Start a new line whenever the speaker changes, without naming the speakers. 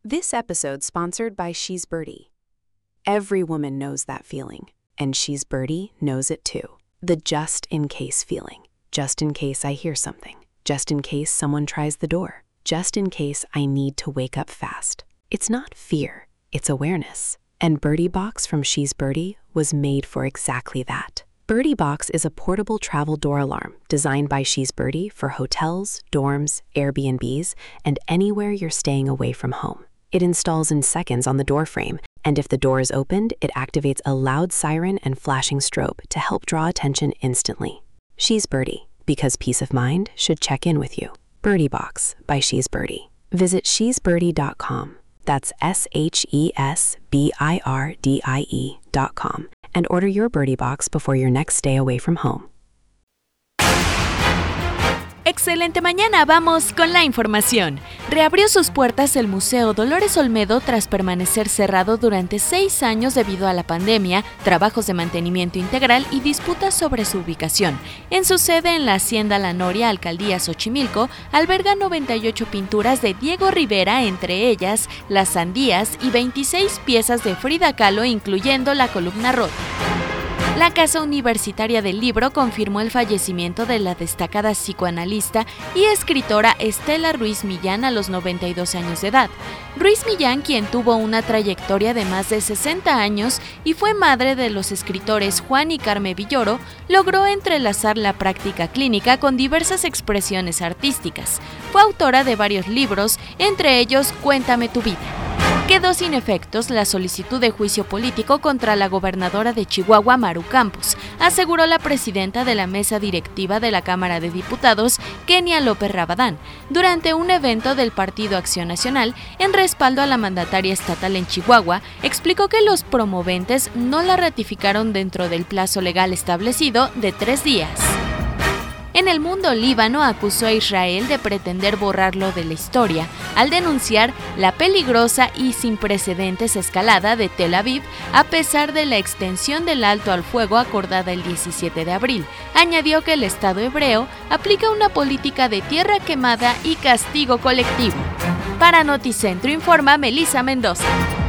This episode sponsored by She's Birdie. Every woman knows that feeling, and She's Birdie knows it too. The just-in-case feeling. Just in case I hear something. Just in case someone tries the door. Just in case I need to wake up fast. It's not fear, it's awareness. And Birdie Box from She's Birdie was made for exactly that. Birdie Box is a portable travel door alarm designed by She's Birdie for hotels, dorms, Airbnbs, and anywhere you're staying away from home. It installs in seconds on the door frame, and if the door is opened, it activates a loud siren and flashing strobe to help draw attention instantly. She's Birdie, because peace of mind should check in with you. Birdie Box by She's Birdie. Visit shesbirdie.com. That's SHESBIRDIE.com. And order your Birdie Box before your next stay away from home.
Excelente mañana, vamos con la información. Reabrió sus puertas el Museo Dolores Olmedo tras permanecer cerrado durante 6 años debido a la pandemia, trabajos de mantenimiento integral y disputas sobre su ubicación. En su sede en la Hacienda La Noria, Alcaldía Xochimilco, alberga 98 pinturas de Diego Rivera, entre ellas Las Sandías y 26 piezas de Frida Kahlo, incluyendo la columna rota. La Casa Universitaria del Libro confirmó el fallecimiento de la destacada psicoanalista y escritora Estela Ruiz Millán a los 92 años de edad. Ruiz Millán, quien tuvo una trayectoria de más de 60 años y fue madre de los escritores Juan y Carme Villoro, logró entrelazar la práctica clínica con diversas expresiones artísticas. Fue autora de varios libros, entre ellos Cuéntame tu vida. Quedó sin efectos la solicitud de juicio político contra la gobernadora de Chihuahua, Maru Campos, aseguró la presidenta de la mesa directiva de la Cámara de Diputados, Kenia López Rabadán, durante un evento del Partido Acción Nacional en respaldo a la mandataria estatal en Chihuahua. Explicó que los promoventes no la ratificaron dentro del plazo legal establecido de 3 días. En el mundo, Líbano acusó a Israel de pretender borrarlo de la historia, al denunciar la peligrosa y sin precedentes escalada de Tel Aviv, a pesar de la extensión del alto al fuego acordada el 17 de abril. Añadió que el Estado hebreo aplica una política de tierra quemada y castigo colectivo. Para Noticentro informa Melissa Mendoza.